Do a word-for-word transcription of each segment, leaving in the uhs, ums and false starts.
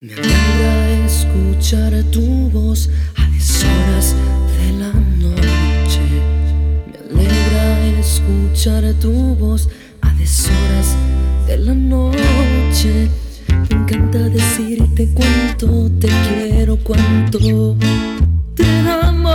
Me alegra escuchar tu voz a deshoras de la noche. Me alegra escuchar tu voz a deshoras de la noche. Me encanta decirte cuánto te quiero, cuánto te amo.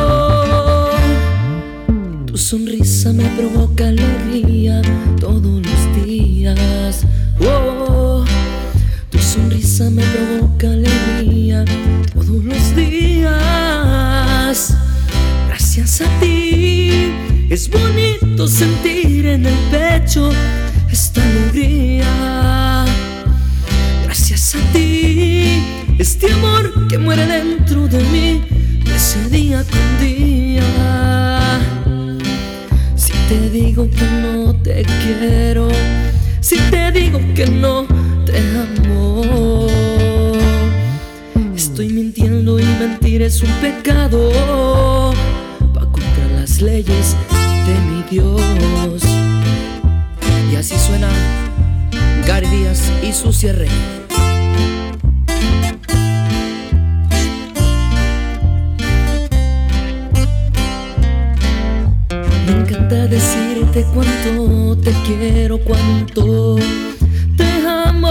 Tu sonrisa me provoca alegría todos los días. Oh, tu sonrisa me provoca alegría todos los días. Gracias a ti es bonito sentir en el pecho esta alegría. Gracias a ti, este amor que muere dentro de mí crece día con día. Si te digo que no te quiero, si te digo que no te amo, estoy mintiendo y mentir es un pecado. Va contra las leyes de mi Dios. Y así suena Gary Díaz y su cierre. Me encanta decirte cuánto te quiero, cuánto te amo.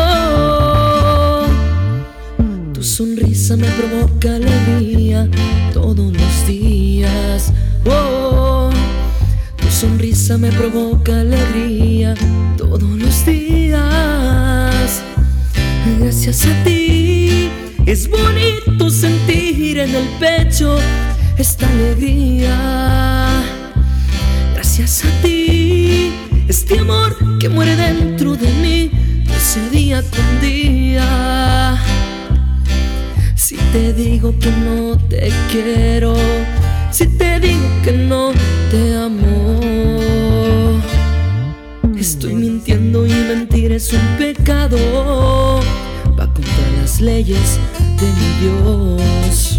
Tu sonrisa me provoca alegría todos los días. Oh, tu sonrisa me provoca alegría todos los días. Gracias a ti es bonito sentir en el pecho esta alegría. Gracias a ti, este amor que muere dentro de mí crece día con día. Si te digo que no te quiero, si te digo que no te amo, estoy mintiendo y mentir es un pecado. Va contra las leyes de mi Dios.